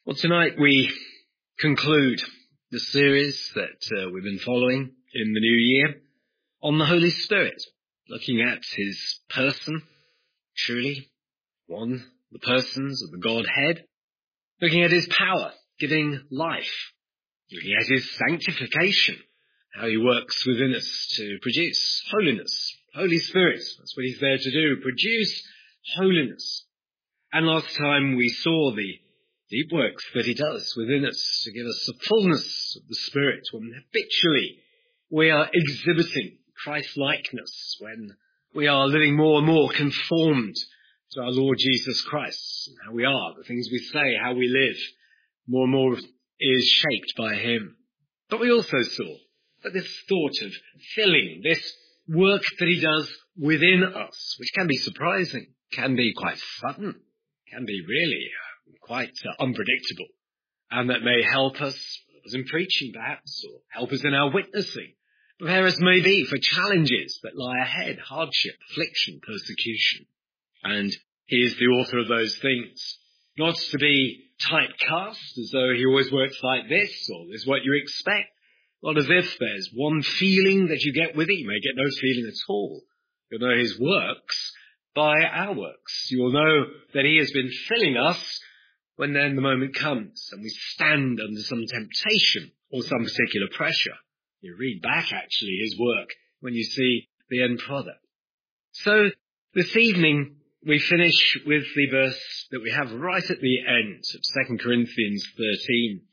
Well, tonight we conclude the series that we've been following in the new year on the Holy Spirit, looking at his person, truly one of the persons of the Godhead, looking at his power, giving life, looking at his sanctification, how he works within us to produce holiness. Holy Spirit, that's what he's there to do, produce holiness. And last time we saw the deep works that he does within us to give us the fullness of the Spirit when habitually we are exhibiting Christ-likeness, when we are living more and more conformed to our Lord Jesus Christ, and how we are, the things we say, how we live, more and more is shaped by him. But we also saw that this thought of filling, this work that he does within us, which can be surprising, can be quite sudden, can be really quite unpredictable, and that may help us in preaching perhaps, or help us in our witnessing, prepare us maybe for challenges that lie ahead, hardship, affliction, persecution. And he is the author of those things, not to be typecast as though he always works like this, or this is what you expect, not as if there's one feeling that you get with it. You may get no feeling at all. You'll know his works by our works. You will know that he has been filling us when then the moment comes and we stand under some temptation or some particular pressure. You read back actually his work when you see the end product. So this evening we finish with the verse that we have right at the end of 2 Corinthians 13,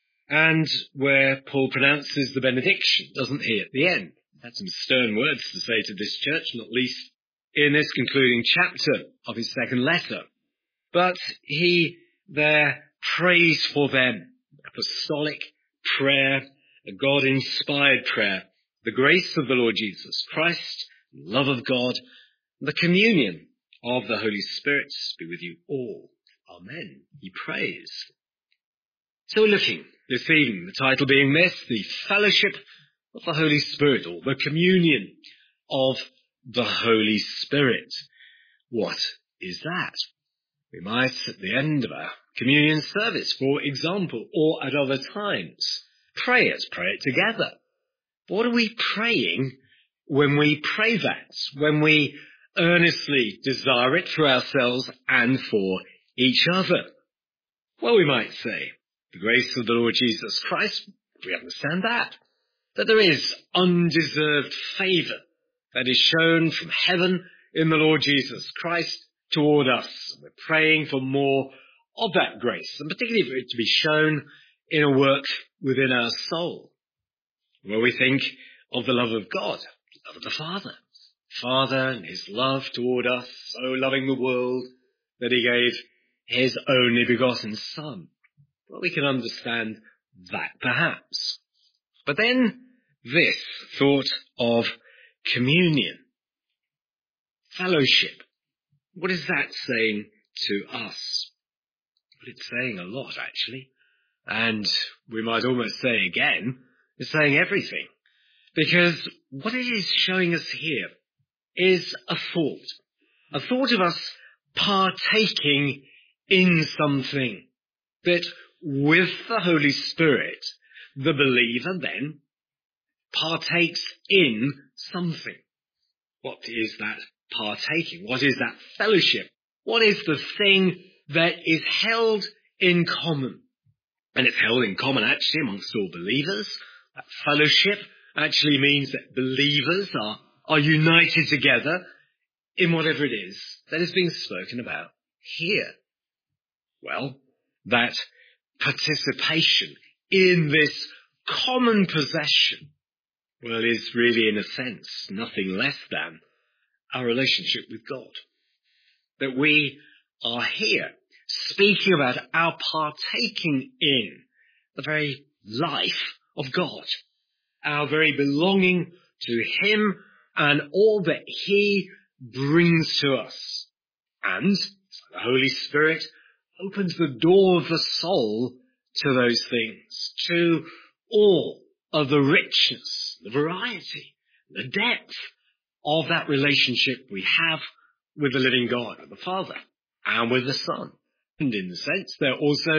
and where Paul pronounces the benediction, doesn't he, at the end? He had some stern words to say to this church, not least in this concluding chapter of his second letter. But he there prays for them, apostolic prayer, a God-inspired prayer, the grace of the Lord Jesus Christ, love of God, the communion of the Holy Spirit be with you all. Amen. He prays. So we're looking this evening, the title being this, the fellowship of the Holy Spirit, or the communion of the Holy Spirit. What is that? We might, at the end of our communion service, for example, or at other times, pray it together. But what are we praying when we pray that, when we earnestly desire it for ourselves and for each other? Well, we might say, the grace of the Lord Jesus Christ, we understand that there is undeserved favour that is shown from heaven in the Lord Jesus Christ toward us. We're praying for more of that grace, and particularly for it to be shown in a work within our soul, where we think of the love of God, the love of the Father. Father and his love toward us, so loving the world that he gave his only begotten Son. Well, we can understand that perhaps. But then this thought of communion, fellowship, what is that saying to us? Well, it's saying a lot, actually. And we might almost say again, it's saying everything. Because what it is showing us here is a thought of us partaking in something, that with the Holy Spirit, the believer then partakes in something. What is that partaking? What is that fellowship? What is the thing that is held in common? And it's held in common actually amongst all believers. That fellowship actually means that believers are united together in whatever it is that is being spoken about here. Well, that participation in this common possession, well, is really in a sense nothing less than our relationship with God. That we are here speaking about our partaking in the very life of God, our very belonging to him and all that he brings to us. And the Holy Spirit opens the door of the soul to those things, to all of the richness, the variety, the depth of that relationship we have with the living God, with the Father, and with the Son. And in the sense, they're also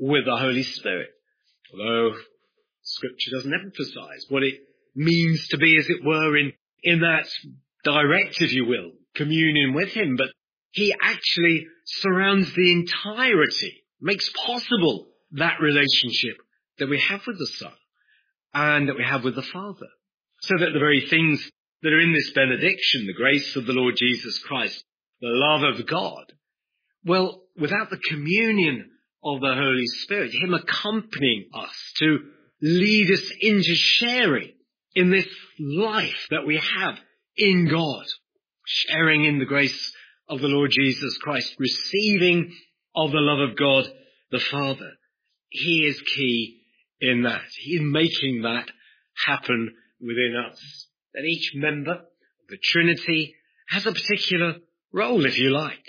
with the Holy Spirit. Although Scripture doesn't emphasize what it means to be, as it were, in that direct, if you will, communion with him. But he actually surrounds the entirety, makes possible that relationship that we have with the Son and that we have with the Father. So that the very things that are in this benediction, the grace of the Lord Jesus Christ, the love of God, well, without the communion of the Holy Spirit, him accompanying us to lead us into sharing in this life that we have in God, sharing in the grace of the Lord Jesus Christ, receiving of the love of God the Father. He is key in that. He is making that happen within us. That each member of the Trinity has a particular role, if you like.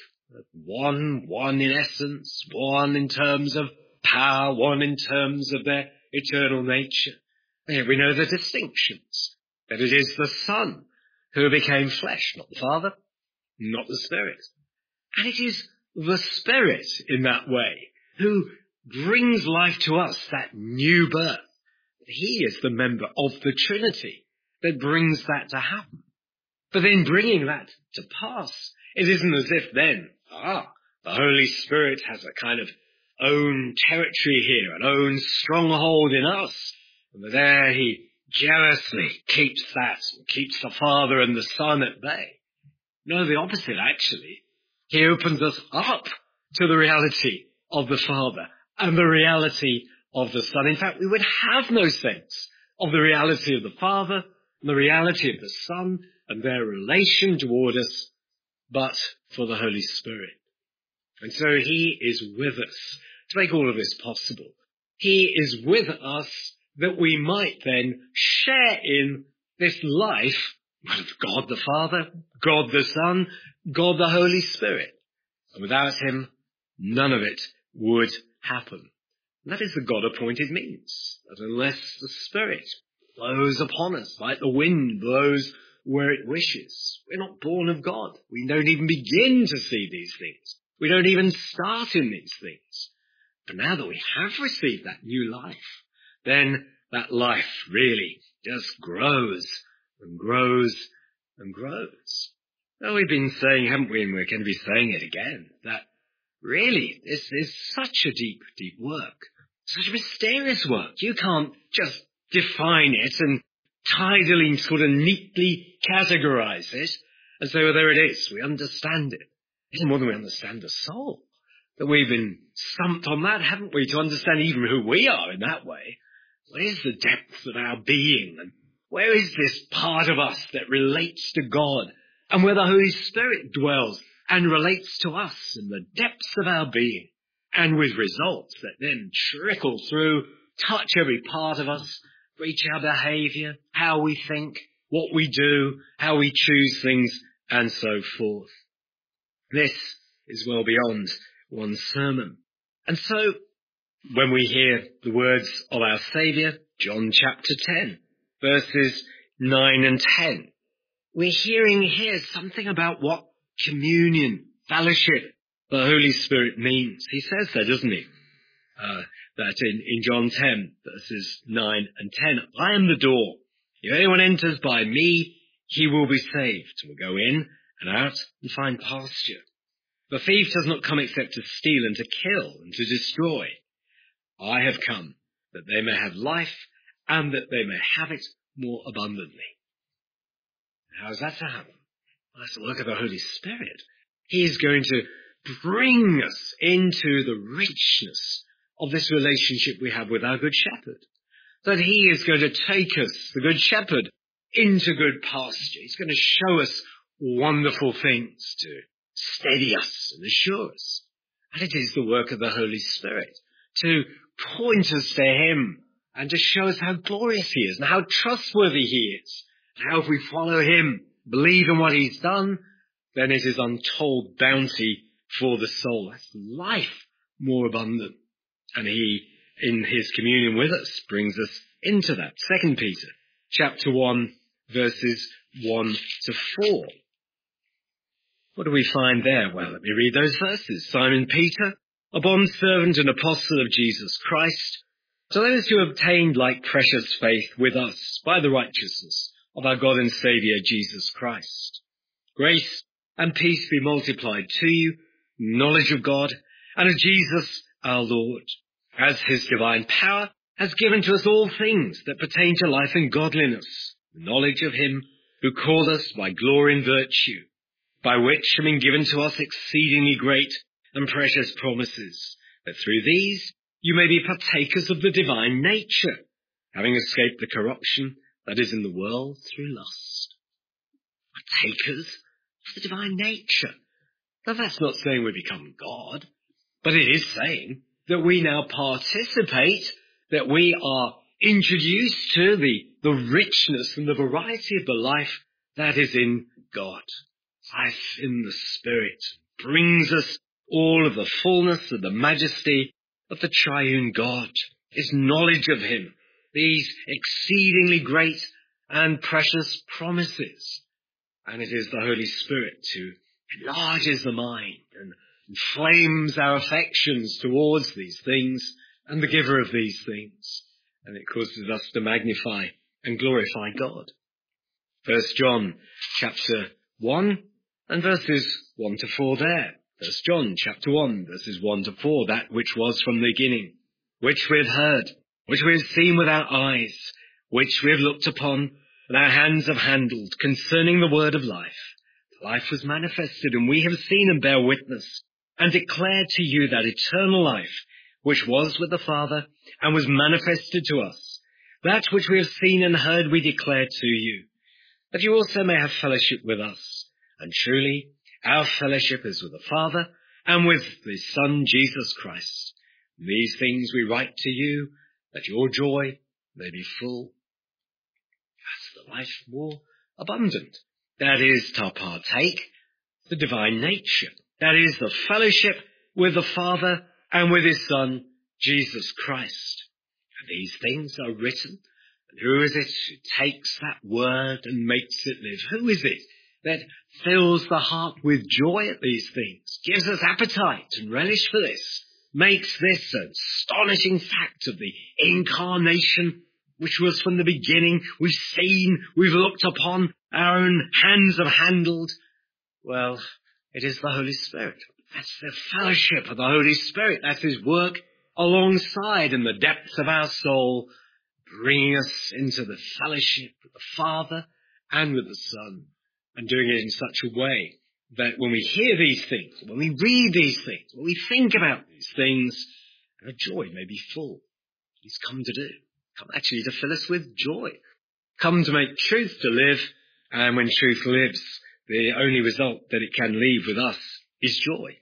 One in essence, one in terms of power, one in terms of their eternal nature. And yet we know the distinctions, that it is the Son who became flesh, not the Father, not the Spirit. And it is the Spirit in that way who brings life to us, that new birth. He is the member of the Trinity that brings that to happen. But then bringing that to pass, it isn't as if then, the Holy Spirit has a kind of own territory here, an own stronghold in us, and that there he jealously keeps that, keeps the Father and the Son at bay. No, the opposite actually. He opens us up to the reality of the Father and the reality of the Son. In fact, we would have no sense of the reality of the Father and the reality of the Son and their relation toward us, but for the Holy Spirit. And so he is with us to make all of this possible. He is with us that we might then share in this life of God the Father, God the Son, God the Holy Spirit. And without him, none of it would happen. And that is the God-appointed means, that unless the Spirit blows upon us like the wind blows where it wishes, we're not born of God. We don't even begin to see these things. We don't even start in these things. But now that we have received that new life, then that life really just grows and grows and grows. Well, we've been saying, haven't we, and we're going to be saying it again, that really this is such a deep, deep work, such a mysterious work. You can't just define it and tidily sort of neatly categorize it and say, well, there it is, we understand it. It's more than we understand the soul. That we've been stumped on that, haven't we, to understand even who we are in that way. Where's the depth of our being, and where is this part of us that relates to God, and where the Holy Spirit dwells and relates to us in the depths of our being, and with results that then trickle through, touch every part of us, reach our behaviour, how we think, what we do, how we choose things, and so forth. This is well beyond one sermon. And so, when we hear the words of our Saviour, John chapter 10, verses 9 and 10, we're hearing here something about what communion, fellowship, the Holy Spirit means. He says there, doesn't he? That in John 10, verses 9 and 10, I am the door. If anyone enters by me, he will be saved, and will go in and out and find pasture. The thief does not come except to steal and to kill and to destroy. I have come that they may have life and that they may have it more abundantly. How is that to happen? Well, that's the work of the Holy Spirit. He is going to bring us into the richness of this relationship we have with our Good Shepherd. That he is going to take us, the Good Shepherd, into good pasture. He's going to show us wonderful things to steady us and assure us. And it is the work of the Holy Spirit to point us to him and to show us how glorious he is and how trustworthy he is. And how if we follow him, believe in what he's done, then it is untold bounty for the soul. That's life more abundant. And he, in his communion with us, brings us into that. 2 Peter chapter 1, verses 1 to 4. What do we find there? Well, let me read those verses. Simon Peter, a bondservant and apostle of Jesus Christ, to those who obtained like precious faith with us by the righteousness of our God and Saviour Jesus Christ. Grace and peace be multiplied to you, knowledge of God and of Jesus our Lord, as his divine power has given to us all things that pertain to life and godliness, knowledge of him who called us by glory and virtue, by which have been given to us exceedingly great and precious promises, that through these you may be partakers of the divine nature, having escaped the corruption that is in the world through lust. Partakers of the divine nature. Now that's not saying we become God, but it is saying that we now participate, that we are introduced to the richness and the variety of the life that is in God. Life in the Spirit brings us all of the fullness of the majesty of the triune God, his knowledge of him, these exceedingly great and precious promises. And it is the Holy Spirit who enlarges the mind and inflames our affections towards these things and the giver of these things. And it causes us to magnify and glorify God. 1 John chapter 1 and verses 1 to 4 there. 1 John chapter 1 verses 1 to 4, that which was from the beginning, which we have heard, which we have seen with our eyes, which we have looked upon, and our hands have handled, concerning the word of life. Life was manifested, and we have seen and bear witness, and declare to you that eternal life, which was with the Father, and was manifested to us. That which we have seen and heard we declare to you, that you also may have fellowship with us. And truly, our fellowship is with the Father, and with his Son, Jesus Christ. These things we write to you, that your joy may be full. That's the life more abundant. That is to partake the divine nature. That is the fellowship with the Father and with his Son, Jesus Christ. And these things are written. And who is it who takes that word and makes it live? Who is it that fills the heart with joy at these things, gives us appetite and relish for this, makes this an astonishing fact of the incarnation, which was from the beginning, we've seen, we've looked upon, our own hands have handled? Well, it is the Holy Spirit. That's the fellowship of the Holy Spirit. That's his work alongside in the depths of our soul, bringing us into the fellowship with the Father and with the Son, and doing it in such a way that when we hear these things, when we read these things, when we think about these things, our joy may be full. He's come to do. Come actually to fill us with joy. Come to make truth to live, and when truth lives, the only result that it can leave with us is joy.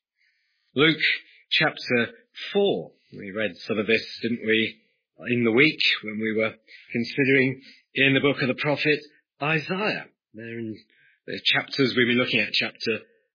Luke chapter 4. We read some of this, didn't we, in the week when we were considering in the book of the prophet Isaiah. There in the chapters we've been looking at, chapter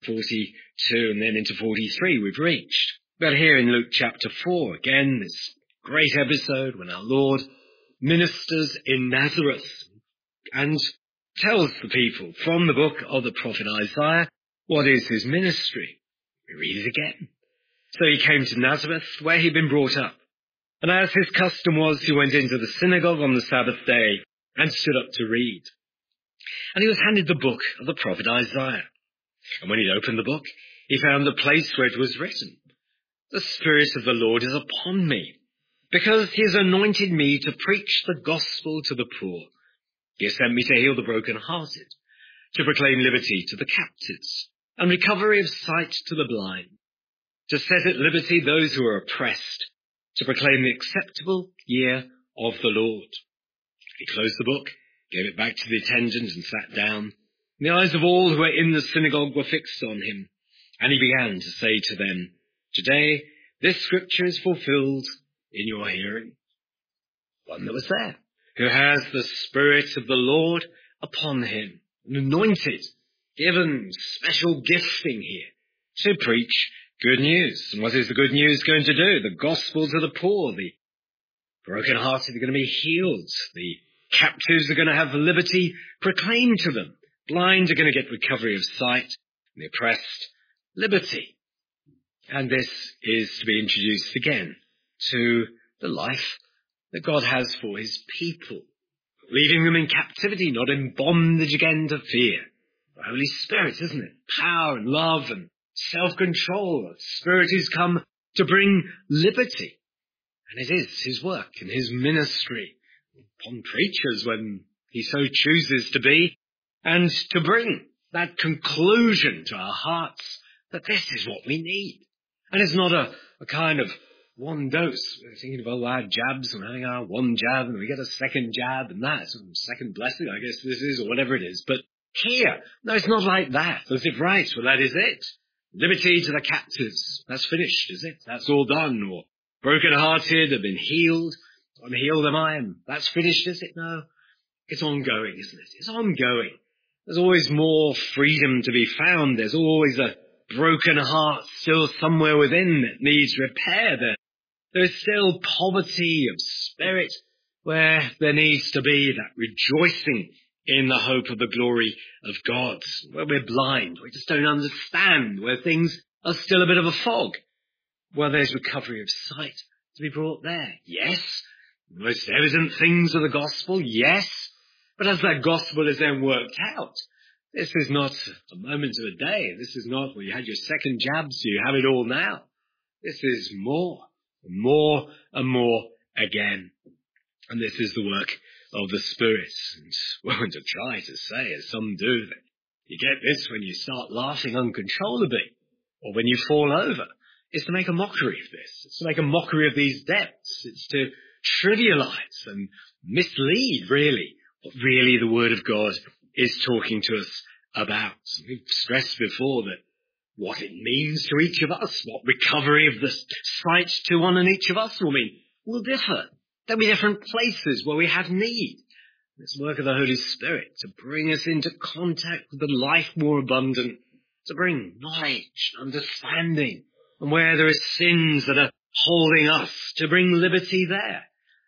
42 and then into 43 we've reached. But here in Luke chapter 4, again, this great episode when our Lord ministers in Nazareth and tells the people from the book of the prophet Isaiah what is his ministry. We read it again. So he came to Nazareth, where he'd been brought up. And as his custom was, he went into the synagogue on the Sabbath day and stood up to read. And he was handed the book of the prophet Isaiah. And when he'd opened the book, he found the place where it was written, "The Spirit of the Lord is upon me, because he has anointed me to preach the gospel to the poor. He has sent me to heal the brokenhearted, to proclaim liberty to the captives, and recovery of sight to the blind, to set at liberty those who are oppressed, to proclaim the acceptable year of the Lord." He closed the book, gave it back to the attendant, and sat down. The eyes of all who were in the synagogue were fixed on him, and he began to say to them, "Today this scripture is fulfilled in your hearing." One that was there, who has the Spirit of the Lord upon him, and anointed, given special gifting here, to preach good news. And what is the good news going to do? The gospel to the poor. The brokenhearted are going to be healed. The captives are going to have liberty proclaimed to them. Blind are going to get recovery of sight. And the oppressed, liberty. And this is to be introduced again to the life that God has for his people, leaving them in captivity, not in bondage again to fear. The Holy Spirit, isn't it? Power and love and self-control. The Spirit has come to bring liberty. And it is his work and his ministry upon preachers when he so chooses to be, and to bring that conclusion to our hearts that this is what we need. And it's not a kind of one dose. We're thinking of all our jabs and having our one jab and we get a second jab and that, some second blessing, I guess this is, or whatever it is. But here, no, it's not like that. As if, right, well, that is it. Liberty to the captives. That's finished, is it? That's all done. Or broken-hearted have been healed. Unhealed am I, and that's finished, is it? No. It's ongoing, isn't it? It's ongoing. There's always more freedom to be found. There's always a broken heart still somewhere within that needs repair. There's still poverty of spirit where there needs to be that rejoicing in the hope of the glory of God, where we're blind, we just don't understand, where things are still a bit of a fog. Well, there's recovery of sight to be brought there. Yes. The most evident things of the gospel, yes. But as that gospel is then worked out, this is not a moment of a day. This is not, well, you had your second jab, so you have it all now. This is more and more and more again. And this is the work of the Spirit. And well, to try to say, as some do, that you get this when you start laughing uncontrollably, or when you fall over. It's to make a mockery of this. It's to make a mockery of these depths. It's to trivialize and mislead, really, what really the Word of God is talking to us about. We've stressed before that what it means to each of us, what recovery of the sight to one and each of us will mean, will differ. There'll be different places where we have need. It's the work of the Holy Spirit to bring us into contact with the life more abundant, to bring knowledge, understanding, and where there are sins that are holding us, to bring liberty there.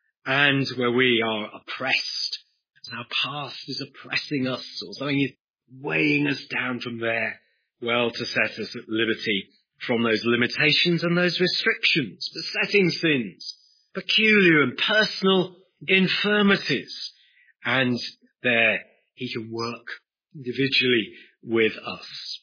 And where we are oppressed, as our past is oppressing us, or something is weighing us down from there, well, to set us at liberty from those limitations and those restrictions, besetting sins, peculiar and personal infirmities. And there he can work individually with us.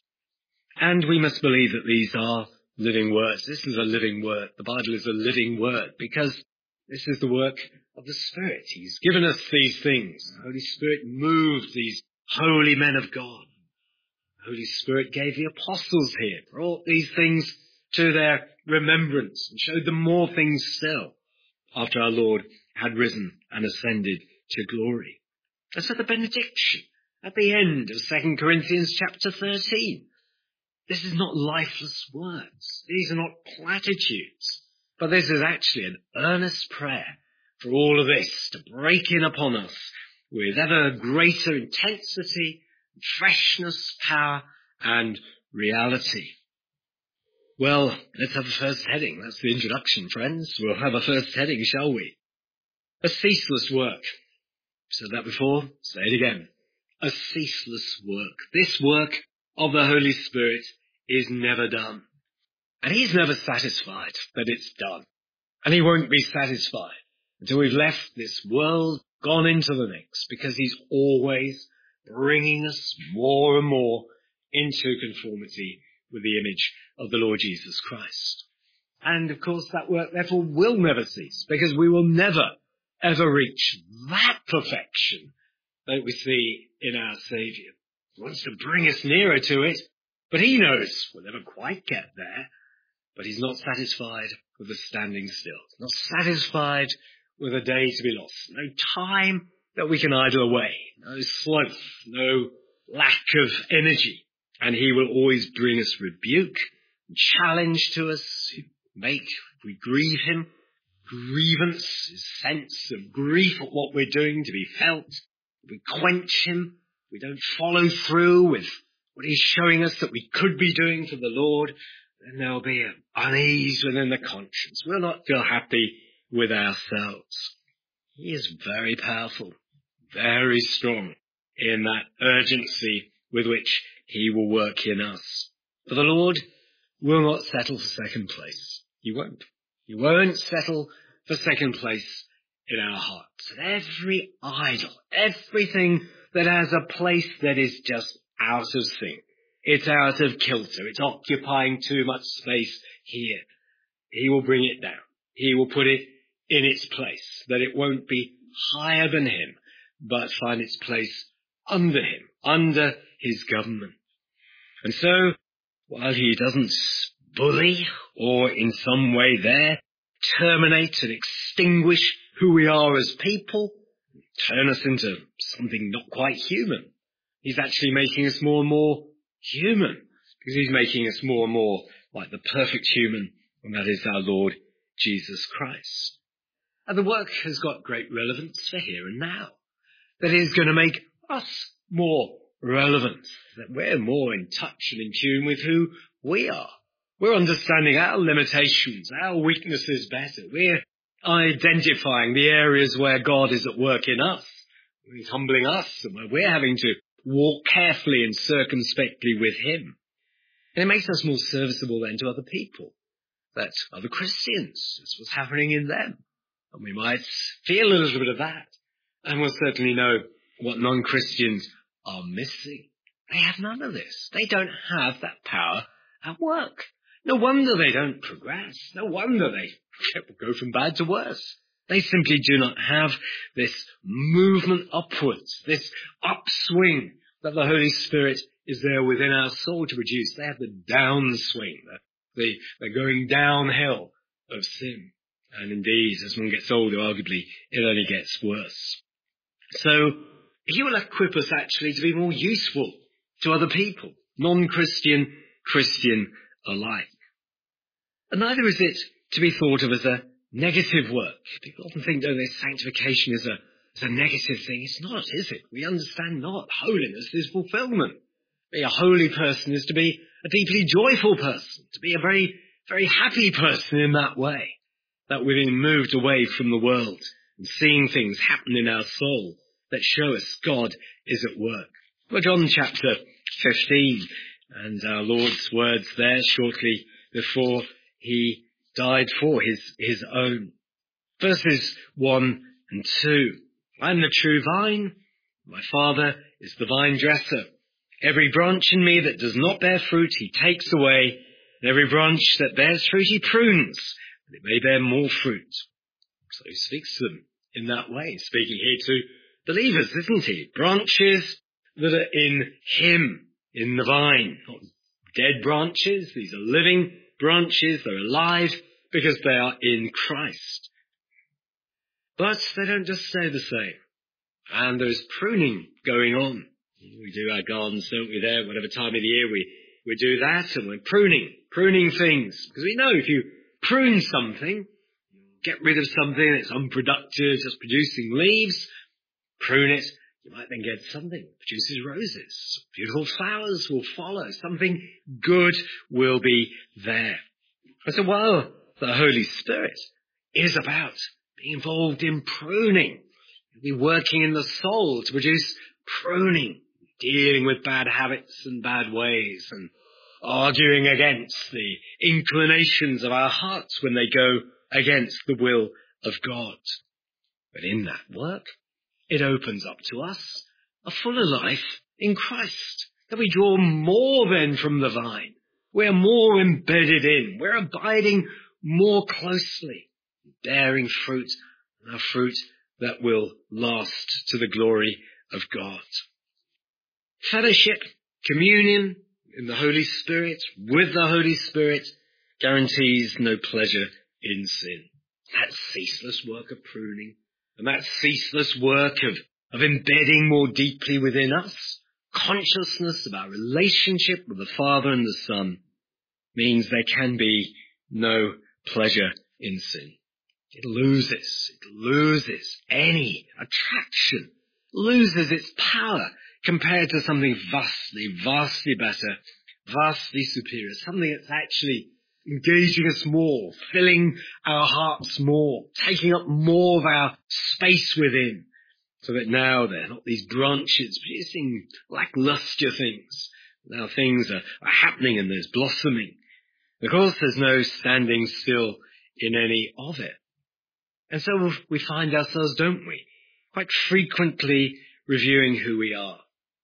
And we must believe that these are living words. This is a living word. The Bible is a living word because this is the work of the Spirit. He's given us these things. The Holy Spirit moved these holy men of God. The Holy Spirit gave the apostles here, brought these things to their remembrance and showed them more things still after our Lord had risen and ascended to glory. And so the benediction at the end of 2 Corinthians chapter 13. This is not lifeless words. These are not platitudes. But this is actually an earnest prayer for all of this to break in upon us with ever greater intensity, freshness, power, and reality. Well, let's have a first heading. That's the introduction, friends. We'll have a first heading, shall we? A ceaseless work. Said that before, say it again. A ceaseless work. This work of the Holy Spirit is never done. And he's never satisfied that it's done. And he won't be satisfied until we've left this world, gone into the next, because he's always bringing us more and more into conformity with the image of the Lord Jesus Christ. And of course that work therefore will never cease, because we will never, ever reach that perfection that we see in our Saviour. He wants to bring us nearer to it, but he knows we'll never quite get there. But he's not satisfied with the standing still. Not satisfied with a day to be lost. No time that we can idle away. No sloth. No lack of energy. And he will always bring us rebuke, challenge to us, make, if we grieve him, grievance, his sense of grief at what we're doing to be felt. If we quench him, we don't follow through with what he's showing us that we could be doing for the Lord, then there'll be an unease within the conscience. We'll not feel happy with ourselves. He is very powerful, very strong in that urgency with which he will work in us. For the Lord will not settle for second place. He won't. He won't settle for second place in our hearts. And every idol, everything that has a place that is just out of sync, it's out of kilter, it's occupying too much space here, he will bring it down. He will put it in its place, that it won't be higher than him, but find its place under him, under his government. And so, while he doesn't bully or in some way there terminate and extinguish who we are as people, turn us into something not quite human, he's actually making us more and more human, because he's making us more and more like the perfect human, and that is our Lord Jesus Christ. And the work has got great relevance for here and now. That is going to make us more relevant, that we're more in touch and in tune with who we are. We're understanding our limitations, our weaknesses better. We're identifying the areas where God is at work in us. He's humbling us, and where we're having to walk carefully and circumspectly with him. And it makes us more serviceable then to other people. That other Christians, that's what's happening in them. And we might feel a little bit of that. And we'll certainly know what non-Christians are missing. They have none of this. They don't have that power at work. No wonder they don't progress. No wonder they go from bad to worse. They simply do not have this movement upwards, this upswing that the Holy Spirit is there within our soul to produce. They have the downswing, the going downhill of sin. And indeed, as one gets older, arguably, it only gets worse. So, he will equip us actually to be more useful to other people, non-Christian, Christian alike. And neither is it to be thought of as a negative work. People often think, oh, this sanctification is a negative thing. It's not, is it? We understand not. Holiness is fulfillment. Be a holy person is to be a deeply joyful person, to be a very, very happy person in that way. That we've been moved away from the world and seeing things happen in our soul that show us God is at work. Well, John chapter 15 and our Lord's words there shortly before he died for his own. Verses 1 and 2. I am the true vine. My Father is the vine dresser. Every branch in me that does not bear fruit, he takes away. And every branch that bears fruit, he prunes, that it may bear more fruit. So he speaks to them in that way, speaking here to believers, isn't he? Branches that are in him, in the vine. Not dead branches. These are living branches. They're alive because they are in Christ. But they don't just stay the same. And there's pruning going on. We do our gardens, don't we, there? Whatever time of the year we do that, and we're pruning things. Because we know if you prune something, get rid of something that's unproductive, just producing leaves, prune it, you might then get something that produces roses. Beautiful flowers will follow. Something good will be there. And so while the Holy Spirit is about being involved in pruning, he'll be working in the soul to produce pruning, dealing with bad habits and bad ways, and arguing against the inclinations of our hearts when they go against the will of God. But in that work, it opens up to us a fuller life in Christ, that we draw more then from the vine. We're more embedded in. We're abiding more closely, bearing fruit, a fruit that will last to the glory of God. Fellowship, communion in the Holy Spirit, with the Holy Spirit, guarantees no pleasure in sin. That ceaseless work of pruning, and that ceaseless work of embedding more deeply within us, consciousness of our relationship with the Father and the Son, means there can be no pleasure in sin. It loses any attraction, loses its power compared to something vastly better, vastly superior, something that's actually engaging us more, filling our hearts more, taking up more of our space within, so that now they're not these branches producing lackluster things. Now things are happening and there's blossoming. Of course, there's no standing still in any of it. And so we find ourselves, don't we, quite frequently reviewing who we are.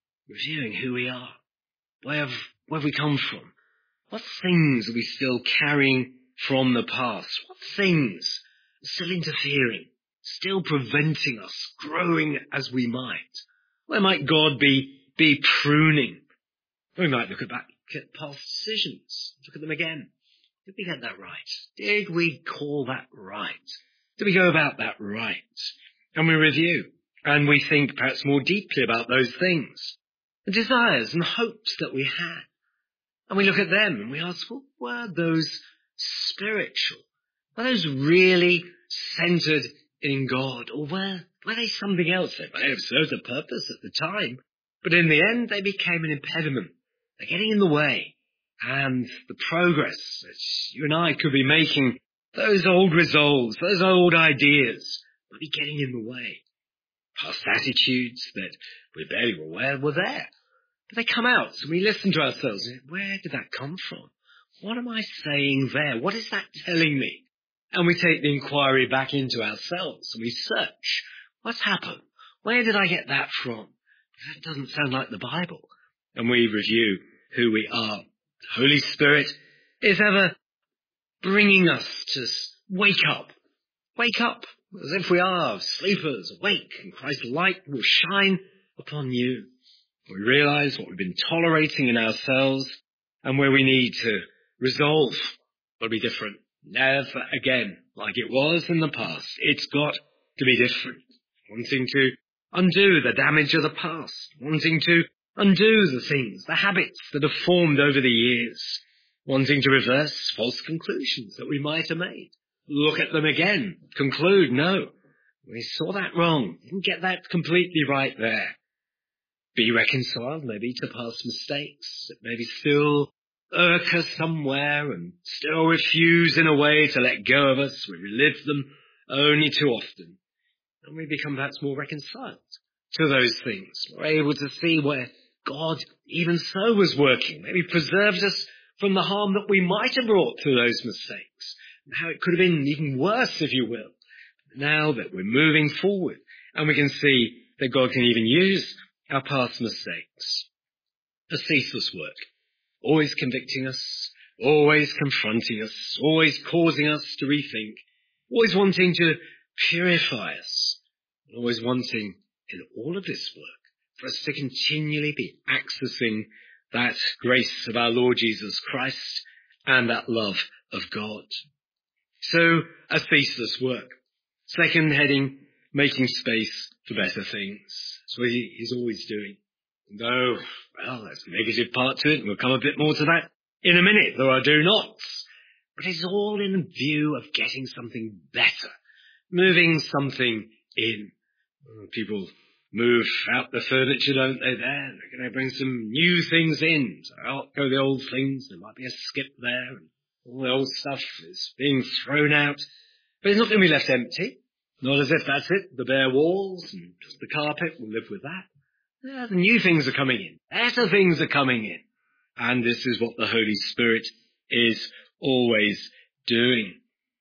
Where have we come from? What things are we still carrying from the past? What things are still interfering, still preventing us growing as we might? Where might God be pruning? We might look back at past decisions, look at them again. Did we get that right? Did we call that right? Did we go about that right? And we review, and we think perhaps more deeply about those things, the desires and hopes that we had. And we look at them and we ask, well, were those spiritual? Were those really centered in God? Or were they something else? They may have served a purpose at the time, but in the end they became an impediment. They're getting in the way. And the progress that you and I could be making, those old resolves, those old ideas, might be getting in the way. Past attitudes that we barely were aware were there. But they come out, so we listen to ourselves. Where did that come from? What am I saying there? What is that telling me? And we take the inquiry back into ourselves, and we search. What's happened? Where did I get that from? That doesn't sound like the Bible. And we review who we are. The Holy Spirit is ever bringing us to wake up. Wake up, as if we are sleepers, awake, and Christ's light will shine upon you. We realize what we've been tolerating in ourselves and where we need to resolve what will be different. Never again like it was in the past. It's got to be different. Wanting to undo the damage of the past. Wanting to undo the things, the habits that have formed over the years. Wanting to reverse false conclusions that we might have made. Look at them again. Conclude, no, we saw that wrong. Didn't get that completely right there. Be reconciled maybe to past mistakes that maybe still irk us somewhere and still refuse in a way to let go of us. We relive them only too often. And we become perhaps more reconciled to those things. We're able to see where God even so was working. Maybe preserved us from the harm that we might have brought through those mistakes. And how it could have been even worse, if you will. Now that we're moving forward and we can see that God can even use our past mistakes. A ceaseless work, always convicting us, always confronting us, always causing us to rethink, always wanting to purify us, and always wanting in all of this work for us to continually be accessing that grace of our Lord Jesus Christ and that love of God. So, a ceaseless work. Second heading, making space for better things. That's what he's always doing. Though, well, there's a negative part to it, and we'll come a bit more to that in a minute, though I do not. But it's all in view of getting something better, moving something in. People move out the furniture, don't they, there? They're going to bring some new things in. So out go the old things. There might be a skip there, and all the old stuff is being thrown out. But it's not going to be left empty. Not as if that's it, the bare walls and just the carpet, we'll live with that. Yeah, the new things are coming in. Better things are coming in. And this is what the Holy Spirit is always doing.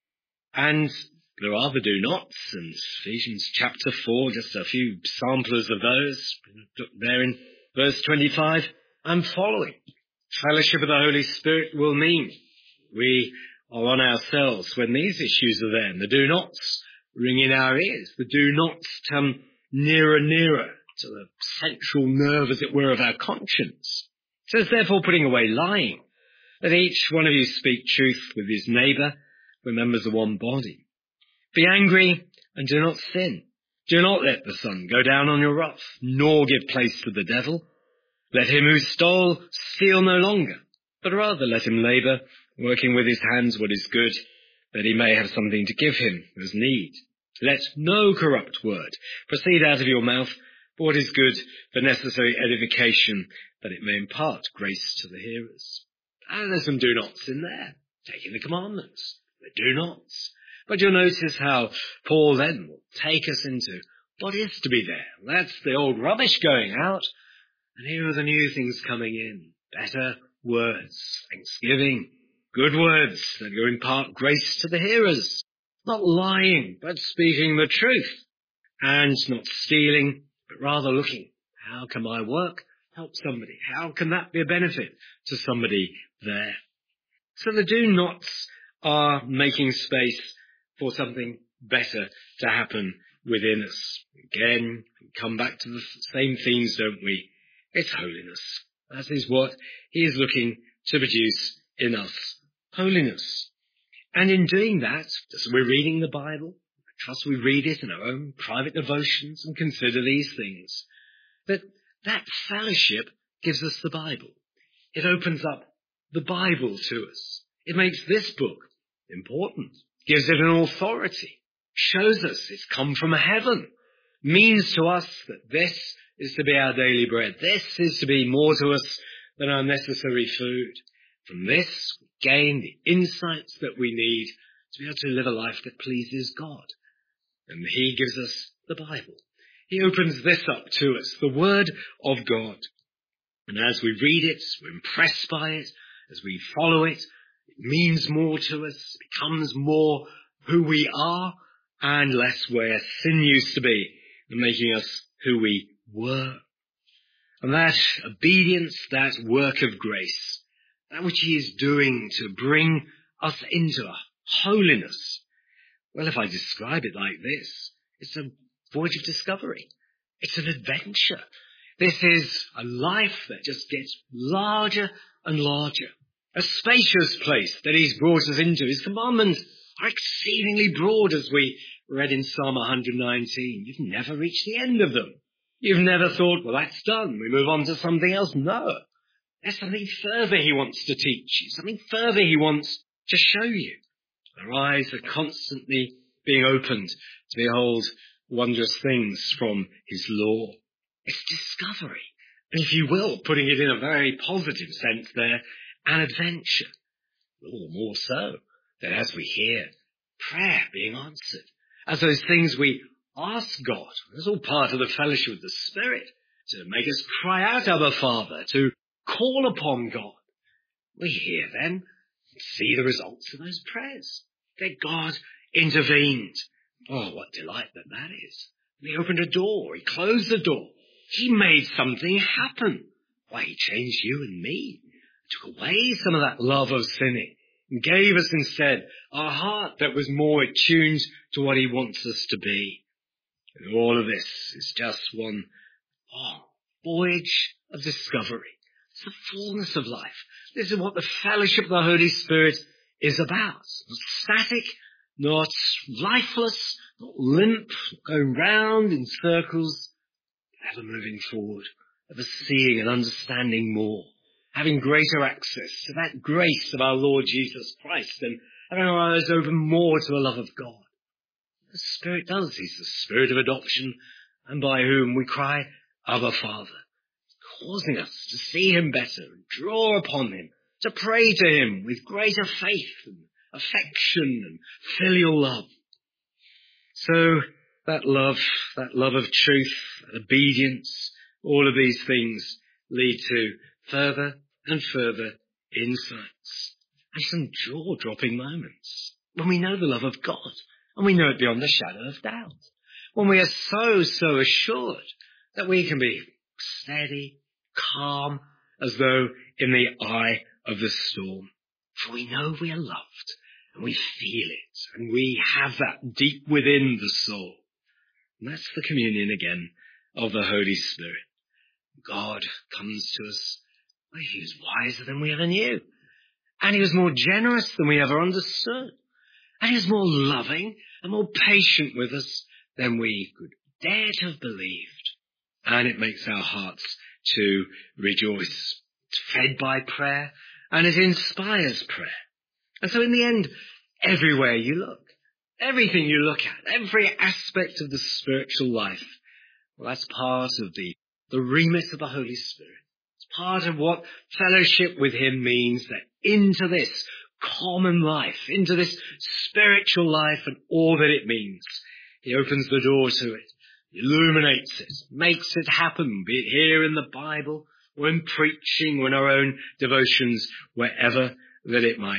And there are the do-nots, and Ephesians chapter 4, just a few samplers of those. Look there in verse 25 and following. Fellowship of the Holy Spirit will mean we are on ourselves when these issues are there. And the do-nots ring in our ears. The do-nots come nearer and nearer to the central nerve, as it were, of our conscience. It says, therefore, putting away lying, let each one of you speak truth with his neighbour, we're members of one body. Be angry and do not sin. Do not let the sun go down on your wrath, nor give place to the devil. Let him who stole steal no longer, but rather let him labour, working with his hands what is good, that he may have something to give him as need. Let no corrupt word proceed out of your mouth, but what is good for necessary edification, that it may impart grace to the hearers. And there's some do-nots in there, taking the commandments, the do-nots. But you'll notice how Paul then will take us into what is to be there. That's the old rubbish going out, and here are the new things coming in. Better words, thanksgiving, good words that go impart grace to the hearers, not lying, but speaking the truth, and not stealing, but rather looking, how can my work help somebody? How can that be a benefit to somebody there? So the do-nots are making space for something better to happen within us. Again, we come back to the same themes, don't we? It's holiness. That is what he is looking to produce in us. Holiness. And in doing that, as we're reading the Bible, I trust we read it in our own private devotions and consider these things, that fellowship gives us the Bible. It opens up the Bible to us. It makes this book important, gives it an authority, shows us it's come from heaven, means to us that this is to be our daily bread. This is to be more to us than our necessary food. From this, we gain the insights that we need to be able to live a life that pleases God. And he gives us the Bible. He opens this up to us, the Word of God. And as we read it, we're impressed by it. As we follow it, it means more to us, it becomes more who we are and less where sin used to be, and making us who we were. And that obedience, that work of grace, that which he is doing to bring us into holiness, well, if I describe it like this, it's a voyage of discovery. It's an adventure. This is a life that just gets larger and larger. A spacious place that he's brought us into. His commandments are exceedingly broad, as we read in Psalm 119. You've never reached the end of them. You've never thought, well, that's done. We move on to something else. No. There's something further he wants to teach you. Something further he wants to show you. Our eyes are constantly being opened to behold wondrous things from his law. It's discovery. And if you will, putting it in a very positive sense there, an adventure. All the more so that as we hear prayer being answered, as those things we ask God, it's all part of the fellowship of the Spirit, to make us cry out, Abba Father, to call upon God. We hear then, see the results of those prayers. That God intervened. Oh, what delight that is. He opened a door, he closed the door. He made something happen. Why, he changed you and me. Took away some of that love of sinning and gave us instead a heart that was more attuned to what he wants us to be. And all of this is just one long voyage of discovery. It's the fullness of life. This is what the fellowship of the Holy Spirit is about. Not static, not lifeless, not limp, going round in circles, ever moving forward, ever seeing and understanding more, having greater access to that grace of our Lord Jesus Christ and having our eyes open more to the love of God. The Spirit does. He's the Spirit of adoption, and by whom we cry, Abba Father, causing us to see him better and draw upon him, to pray to him with greater faith and affection and filial love. So that love of truth, that obedience, all of these things lead to further and further insights and some jaw-dropping moments when we know the love of God and we know it beyond the shadow of doubt. When we are so assured that we can be steady, calm, as though in the eye of the storm. For we know we are loved and we feel it and we have that deep within the soul. And that's the communion again of the Holy Spirit. God comes to us. Well, he was wiser than we ever knew. And he was more generous than we ever understood. And he was more loving and more patient with us than we could dare to have believed. And it makes our hearts to rejoice. It's fed by prayer and it inspires prayer. And so in the end, everywhere you look, everything you look at, every aspect of the spiritual life, well, that's part of the remit of the Holy Spirit. It's part of what fellowship with him means, that into this common life, into this spiritual life and all that it means, he opens the door to it, illuminates it, makes it happen, be it here in the Bible or in preaching or in our own devotions, wherever that it might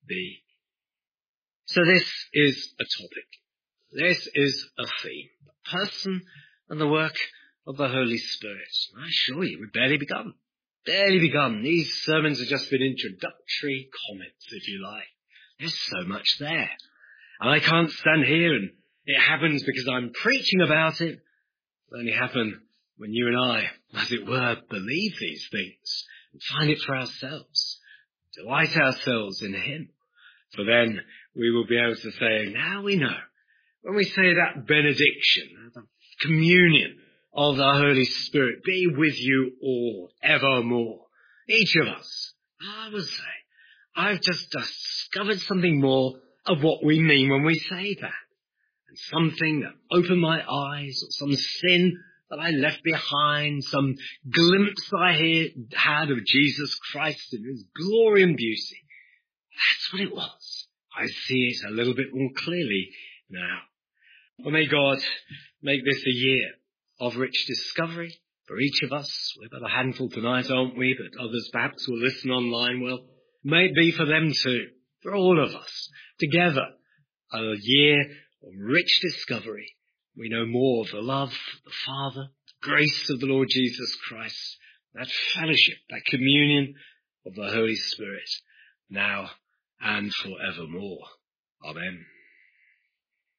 be. So this is a topic. This is a theme. The person and the work of the Holy Spirit. I assure you, we've barely begun. Barely begun. These sermons have just been introductory comments, if you like. There's so much there. And I can't stand here and it happens because I'm preaching about it. It only happen when you and I, as it were, believe these things and find it for ourselves. Delight ourselves in Him. For then we will be able to say, now we know. When we say that benediction, the communion of the Holy Spirit, be with you all evermore. Each of us, I would say, I've just discovered something more of what we mean when we say that. And something that opened my eyes, or some sin that I left behind, some glimpse that I had of Jesus Christ in His glory and beauty. That's what it was. I see it a little bit more clearly now. Well, may God make this a year of rich discovery for each of us. We're but a handful tonight, aren't we? But others perhaps will listen online. Well, may it be for them too, for all of us, together, a year of rich discovery. We know more of the love of the Father, the grace of the Lord Jesus Christ, that fellowship, that communion of the Holy Spirit, now and forevermore. Amen.